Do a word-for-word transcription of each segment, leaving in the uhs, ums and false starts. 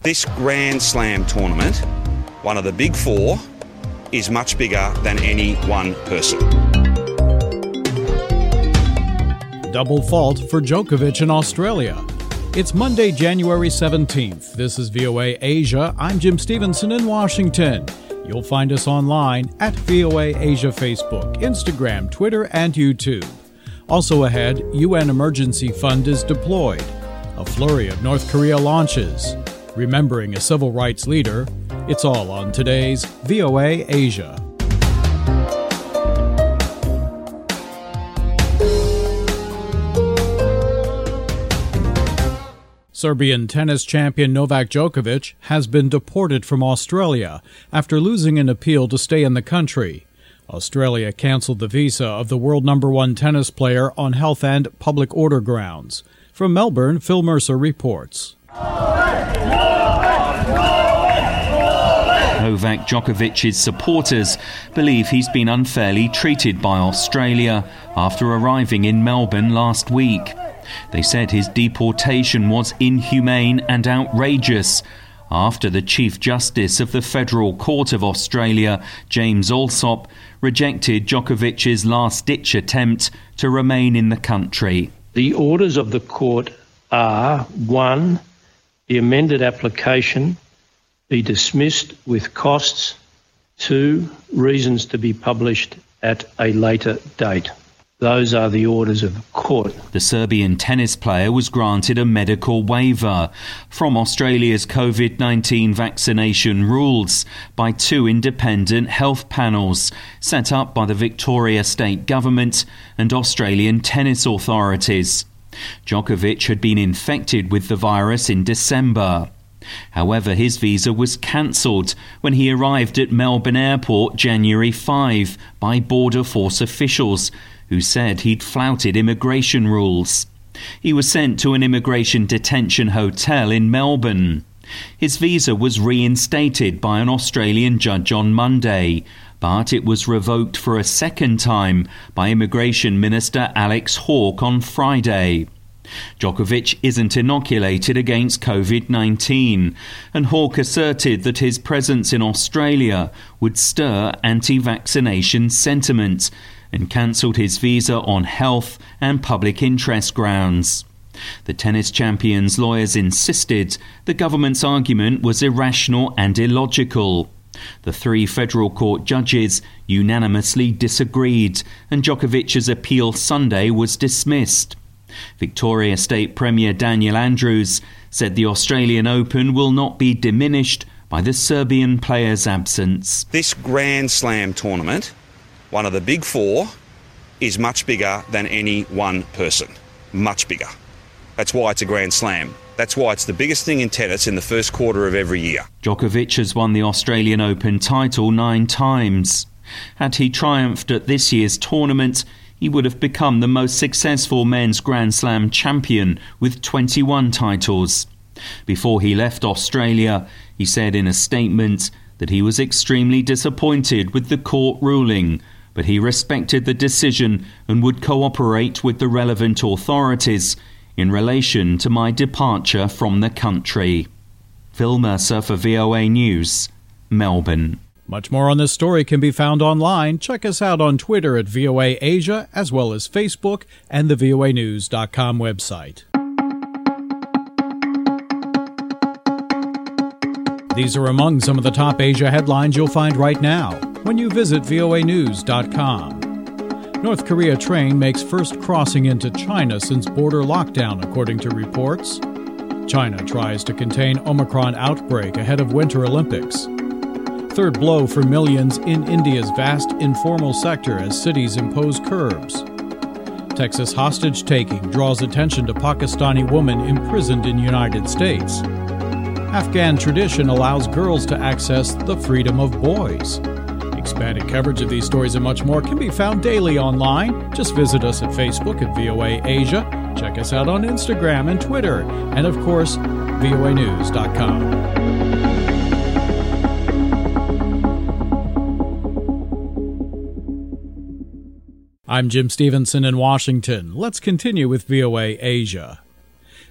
This Grand Slam tournament, one of the big four, is much bigger than any one person. Double fault for Djokovic in Australia. It's Monday, January seventeenth. This is V O A Asia. I'm Jim Stevenson in Washington. You'll find us online at V O A Asia Facebook, Instagram, Twitter, and YouTube. Also ahead, U N Emergency Fund is deployed. A flurry of North Korea launches. Remembering a civil rights leader. It's all on today's V O A Asia. Serbian tennis champion Novak Djokovic has been deported from Australia after losing an appeal to stay in the country. Australia canceled the visa of the world number one tennis player on health and public order grounds. From Melbourne, Phil Mercer reports. Novak Djokovic's supporters believe he's been unfairly treated by Australia after arriving in Melbourne last week. They said his deportation was inhumane and outrageous after the Chief Justice of the Federal Court of Australia, James Allsop, rejected Djokovic's last-ditch attempt to remain in the country. The orders of the court are, one, the amended application be dismissed with costs, two, reasons to be published at a later date. Those are the orders of the court. The Serbian tennis player was granted a medical waiver from Australia's COVID nineteen vaccination rules by two independent health panels set up by the Victoria State Government and Australian tennis authorities. Djokovic had been infected with the virus in December. However, his visa was cancelled when he arrived at Melbourne Airport January fifth by Border Force officials who said he'd flouted immigration rules. He was sent to an immigration detention hotel in Melbourne. His visa was reinstated by an Australian judge on Monday, but it was revoked for a second time by Immigration Minister Alex Hawke on Friday. Djokovic isn't inoculated against COVID nineteen, and Hawke asserted that his presence in Australia would stir anti-vaccination sentiment and cancelled his visa on health and public interest grounds. The tennis champion's lawyers insisted the government's argument was irrational and illogical. The three federal court judges unanimously disagreed, and Djokovic's appeal Sunday was dismissed. Victoria State Premier Daniel Andrews said the Australian Open will not be diminished by the Serbian player's absence. This Grand Slam tournament, one of the big four, is much bigger than any one person. Much bigger. That's why it's a Grand Slam. That's why it's the biggest thing in tennis in the first quarter of every year. Djokovic has won the Australian Open title nine times. Had he triumphed at this year's tournament, he would have become the most successful men's Grand Slam champion with twenty-one titles. Before he left Australia, he said in a statement that he was extremely disappointed with the court ruling, but he respected the decision and would cooperate with the relevant authorities in relation to my departure from the country. Phil Mercer for V O A News, Melbourne. Much more on this story can be found online. Check us out on Twitter at V O A Asia, as well as Facebook and the V O A news dot com website. These are among some of the top Asia headlines you'll find right now when you visit V O A news dot com. North Korea train makes first crossing into China since border lockdown, according to reports. China tries to contain Omicron outbreak ahead of Winter Olympics. Third blow for millions in India's vast informal sector as cities impose curbs. Texas hostage-taking draws attention to Pakistani woman imprisoned in United States. Afghan tradition allows girls to access the freedom of boys. Expanded coverage of these stories and much more can be found daily online. Just visit us at Facebook at V O A Asia. Check us out on Instagram and Twitter. And of course, V O A news dot com. I'm Jim Stevenson in Washington. Let's continue with V O A Asia.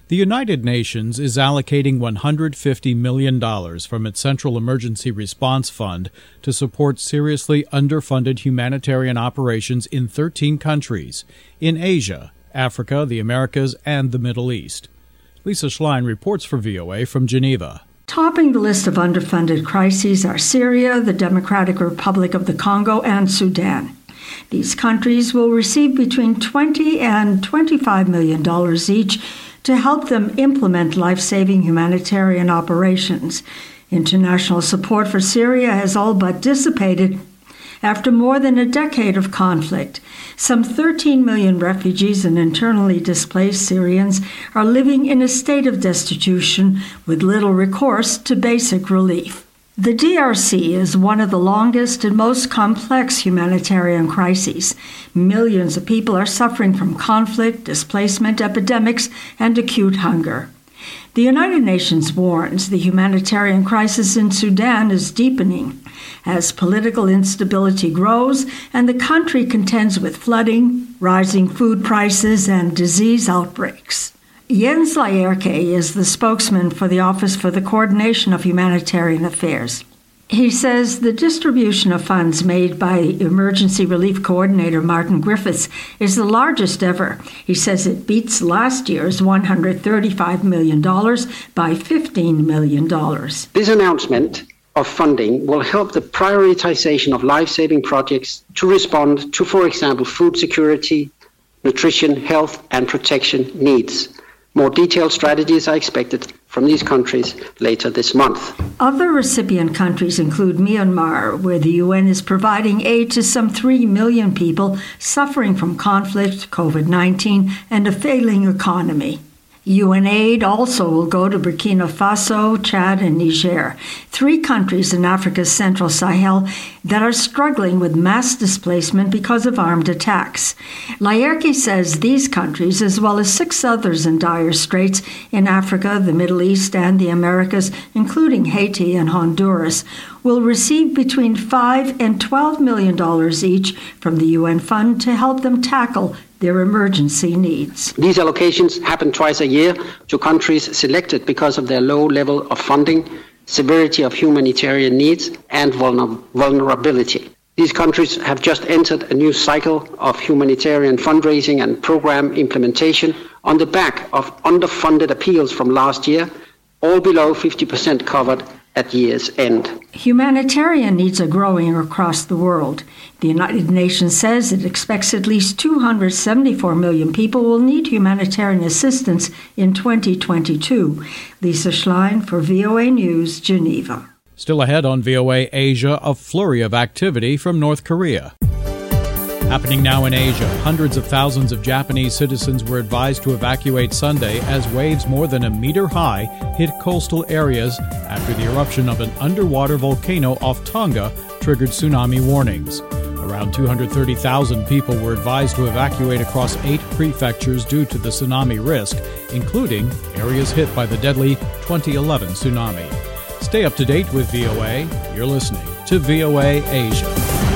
The United Nations is allocating one hundred fifty million dollars from its Central Emergency Response Fund to support seriously underfunded humanitarian operations in thirteen countries in Asia, Africa, the Americas, and the Middle East. Lisa Schlein reports for V O A from Geneva. Topping the list of underfunded crises are Syria, the Democratic Republic of the Congo, and Sudan. These countries will receive between twenty and twenty-five million dollars each to help them implement life-saving humanitarian operations. International support for Syria has all but dissipated after more than a decade of conflict. Some thirteen million refugees and internally displaced Syrians are living in a state of destitution with little recourse to basic relief. The D R C is one of the longest and most complex humanitarian crises. Millions of people are suffering from conflict, displacement, epidemics, and acute hunger. The United Nations warns the humanitarian crisis in Sudan is deepening as political instability grows and the country contends with flooding, rising food prices, and disease outbreaks. Jens Laerke is the spokesman for the Office for the Coordination of Humanitarian Affairs. He says the distribution of funds made by Emergency Relief Coordinator Martin Griffiths is the largest ever. He says it beats last year's one hundred thirty-five million dollars by fifteen million dollars. This announcement of funding will help the prioritization of life-saving projects to respond to, for example, food security, nutrition, health, and protection needs. More detailed strategies are expected from these countries later this month. Other recipient countries include Myanmar, where the U N is providing aid to some three million people suffering from conflict, COVID nineteen, and a failing economy. U N aid also will go to Burkina Faso, Chad, and Niger, three countries in Africa's Central Sahel that are struggling with mass displacement because of armed attacks. Laerke says these countries, as well as six others in dire straits in Africa, the Middle East, and the Americas, including Haiti and Honduras, will receive between five and twelve million dollars each from the U N fund to help them tackle their emergency needs. These allocations happen twice a year to countries selected because of their low level of funding, severity of humanitarian needs, and vulner- vulnerability. These countries have just entered a new cycle of humanitarian fundraising and program implementation on the back of underfunded appeals from last year, all below fifty percent covered at year's end. Humanitarian needs are growing across the world. The United Nations says it expects at least two hundred seventy-four million people will need humanitarian assistance in twenty twenty-two. Lisa Schlein for V O A News, Geneva. Still ahead on V O A Asia, a flurry of activity from North Korea. Happening now in Asia, hundreds of thousands of Japanese citizens were advised to evacuate Sunday as waves more than a meter high hit coastal areas after the eruption of an underwater volcano off Tonga triggered tsunami warnings. Around two hundred thirty thousand people were advised to evacuate across eight prefectures due to the tsunami risk, including areas hit by the deadly twenty eleven tsunami. Stay up to date with V O A. You're listening to V O A Asia.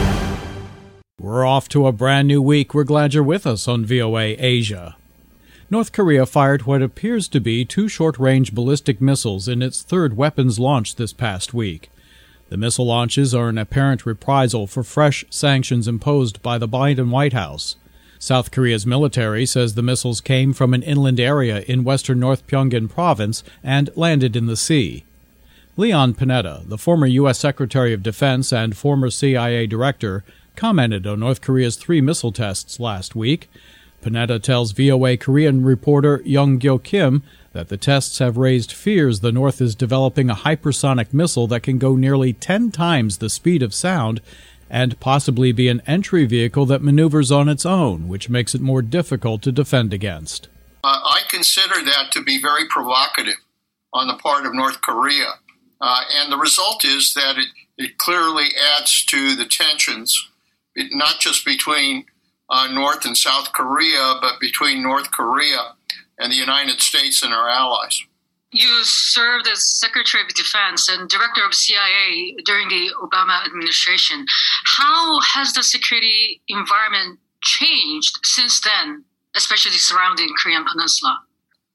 We're off to a brand new week. We're glad you're with us on V O A Asia. North Korea fired what appears to be two short-range ballistic missiles in its third weapons launch this past week. The missile launches are an apparent reprisal for fresh sanctions imposed by the Biden White House. South Korea's military says the missiles came from an inland area in western North Pyongan province and landed in the sea. Leon Panetta, the former U S Secretary of Defense and former C I A director, commented on North Korea's three missile tests last week. Panetta tells V O A Korean reporter Young Gyo Kim that the tests have raised fears the North is developing a hypersonic missile that can go nearly ten times the speed of sound and possibly be an entry vehicle that maneuvers on its own, which makes it more difficult to defend against. Uh, I consider that to be very provocative on the part of North Korea. Uh, and the result is that it, it clearly adds to the tensions, it, not just between uh, North and South Korea, but between North Korea and the United States and our allies. You served as Secretary of Defense and Director of C I A during the Obama administration. How has the security environment changed since then, especially surrounding Korean Peninsula?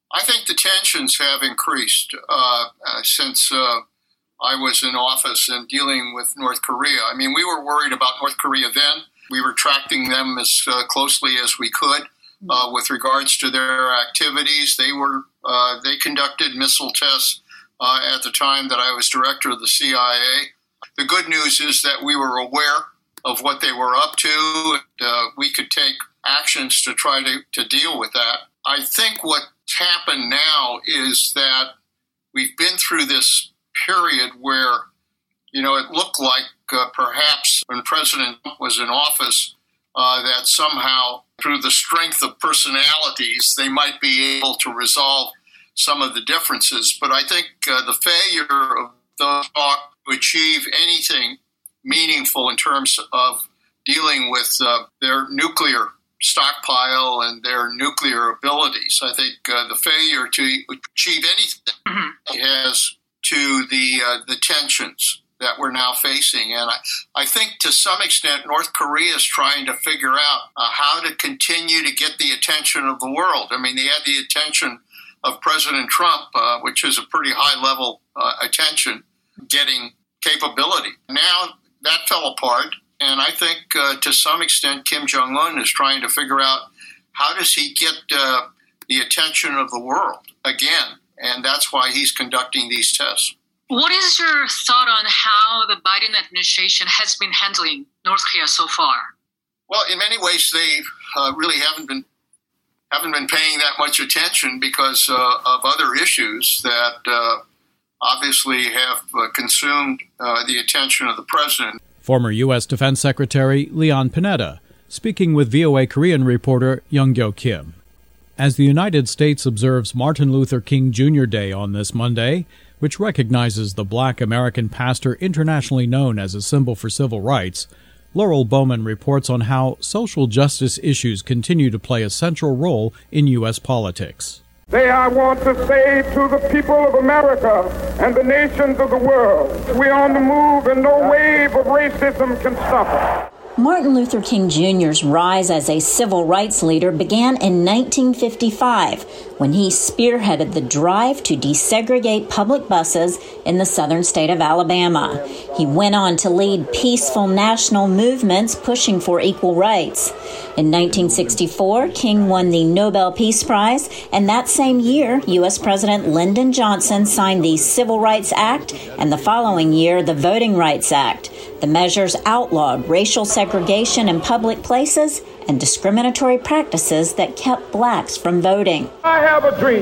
I think the tensions have increased uh, uh, since uh, I was in office and dealing with North Korea. I mean, we were worried about North Korea then. We were tracking them as uh, closely as we could uh, with regards to their activities. They were uh, they conducted missile tests uh, at the time that I was director of the C I A. The good news is that we were aware of what they were up to. Uh, we could take actions to try to, to deal with that. I think what's happened now is that we've been through this period where, you know, it looked like uh, perhaps when President Trump was in office, uh, that somehow through the strength of personalities, they might be able to resolve some of the differences. But I think uh, the failure of the talk to achieve anything meaningful in terms of dealing with uh, their nuclear stockpile and their nuclear abilities. I think uh, the failure to achieve anything mm-hmm. has to the uh, the tensions that we're now facing. And I, I think to some extent North Korea is trying to figure out uh, how to continue to get the attention of the world. I mean, they had the attention of President Trump, uh, which is a pretty high-level uh, attention, getting capability. Now that fell apart. And I think uh, to some extent, Kim Jong-un is trying to figure out how does he get uh, the attention of the world again. And that's why he's conducting these tests. What is your thought on how the Biden administration has been handling North Korea so far? Well, in many ways, they uh, really haven't been haven't been paying that much attention because uh, of other issues that uh, obviously have uh, consumed uh, the attention of the president. Former U S Defense Secretary Leon Panetta, speaking with V O A Korean reporter Young-Gyo Kim. As the United States observes Martin Luther King Junior Day on this Monday, which recognizes the black American pastor internationally known as a symbol for civil rights, Laurel Bowman reports on how social justice issues continue to play a central role in U S politics. Say, I want to say to the people of America and the nations of the world, we're on the move and no wave of racism can stop us. Martin Luther King Junior's rise as a civil rights leader began in nineteen fifty-five, when he spearheaded the drive to desegregate public buses in the southern state of Alabama. He went on to lead peaceful national movements pushing for equal rights. In nineteen sixty-four, King won the Nobel Peace Prize, and that same year, U S President Lyndon Johnson signed the Civil Rights Act, and the following year, the Voting Rights Act. The measures outlawed racial segregation in public places and discriminatory practices that kept blacks from voting. I have a dream.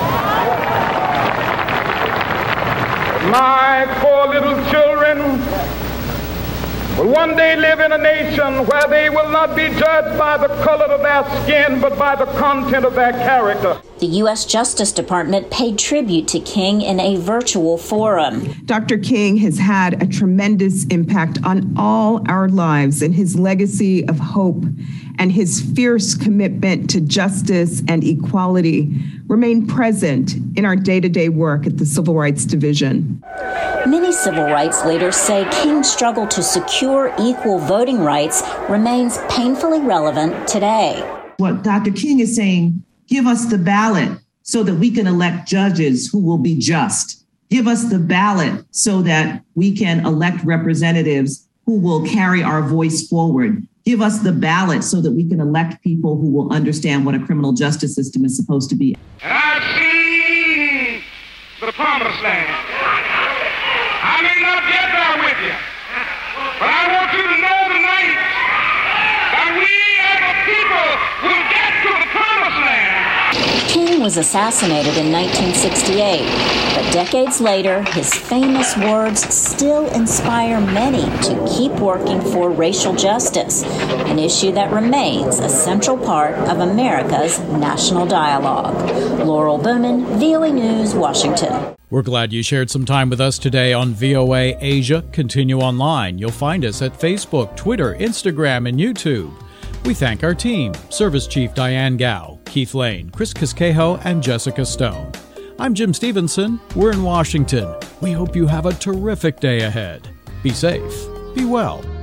My four little children will one day live in a nation where they will not be judged by the color of their skin, but by the content of their character. The U S Justice Department paid tribute to King in a virtual forum. Doctor King has had a tremendous impact on all our lives, and his legacy of hope and his fierce commitment to justice and equality remain present in our day-to-day work at the Civil Rights Division. Many civil rights leaders say King's struggle to secure equal voting rights remains painfully relevant today. What Doctor King is saying, give us the ballot so that we can elect judges who will be just. Give us the ballot so that we can elect representatives who will carry our voice forward. Give us the ballot so that we can elect people who will understand what a criminal justice system is supposed to be. And I've seen the promised land. I may not get there with you, but I want you to know tonight that we as a people will get to the promised land. King was assassinated in nineteen sixty-eight, but decades later, his famous words still inspire many to keep working for racial justice, an issue that remains a central part of America's national dialogue. Laurel Bowman, V O A News, Washington. We're glad you shared some time with us today on V O A Asia. Continue online. You'll find us at Facebook, Twitter, Instagram, and YouTube. We thank our team, Service Chief Diane Gao, Keith Lane, Chris Casquejo, and Jessica Stone. I'm Jim Stevenson. We're in Washington. We hope you have a terrific day ahead. Be safe. Be well.